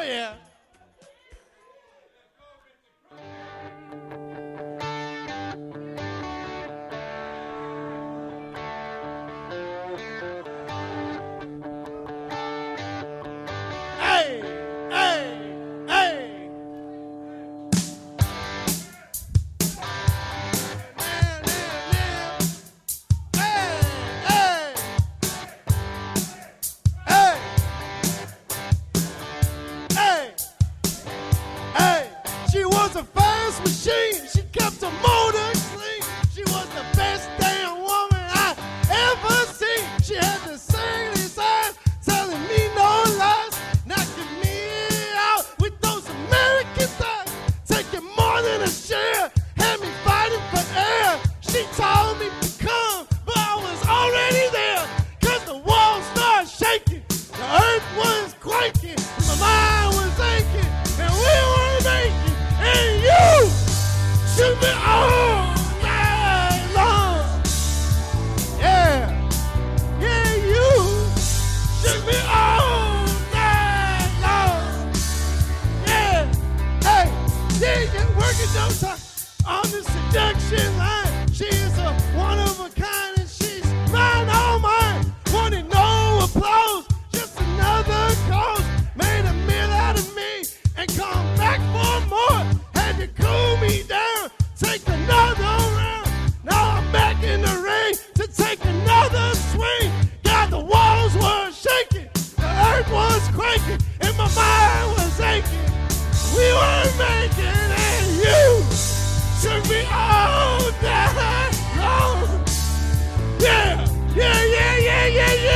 yeah. Hey, hey, hey. She was a fast machine. She kept the motor clean. She was the best damn woman I ever seen. She had the sailor's eyes, telling me no lies, knocking me out with those American thighs, taking more than a share, had me fighting for air. She told me to come, but I was already there, 'cause the walls started shaking, the earth was quaking, my mind was aching, and we were making, and you shoot me all night long. Yeah, yeah, you shoot me all night long. Yeah, hey, yeah, working those time on the seduction line. She is a one of a kind, and she's mine, all mine. Wanted no applause, just another cause. Made a meal out of me and come back for more. Had to cool me down, take another round. Now I'm back in the ring to take another swing. God, the walls were shaking, the earth was quaking, and my mind was aching. We were making, and you took me all night long. Yeah, yeah, yeah, yeah, yeah, yeah.